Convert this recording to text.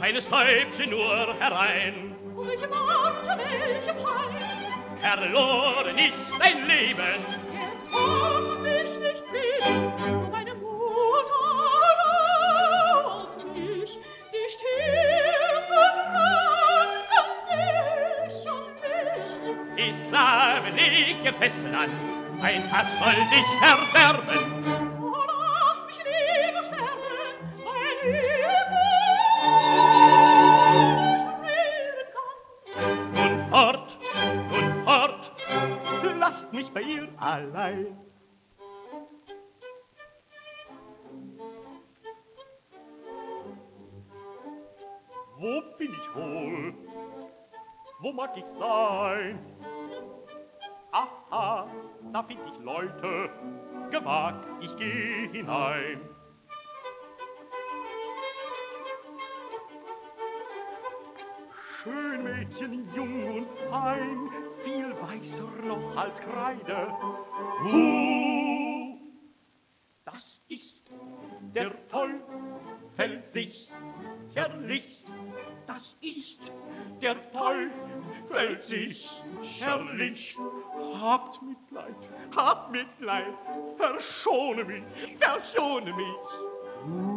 feines Täubchen nur herein. Welche Worte, welche Pein, Verloren ist dein Leben. er darf mich nicht bitten, meine Mutter lauft mich, die Stirn ranken mich und mich. Die Sklaven nicht gefesselt an, ein Hass soll dich verderben. Lass mich lieber sterben, weil ihr Mut Nun fort, nun fort, lasst mich bei ihr allein. Wo bin ich wohl? Wo mag ich sein? Aha, da find ich Leute, gewagt, ich geh hinein. Schön Mädchen, jung und fein, viel weißer noch als Kreide. Das ist der Teufel sicherlich. Das ist der Teufel sicherlich. Habt Mitleid, verschone mich, verschone mich.